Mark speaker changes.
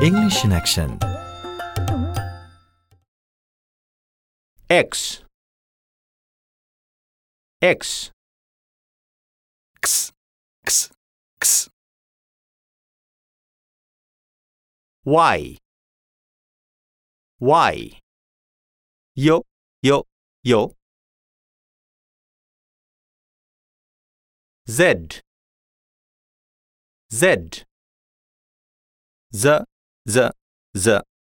Speaker 1: English in action.
Speaker 2: X X
Speaker 1: X, X, X.
Speaker 2: Y Y
Speaker 1: Yo, yo, yo.
Speaker 2: Z Z
Speaker 1: Z, Z, Z.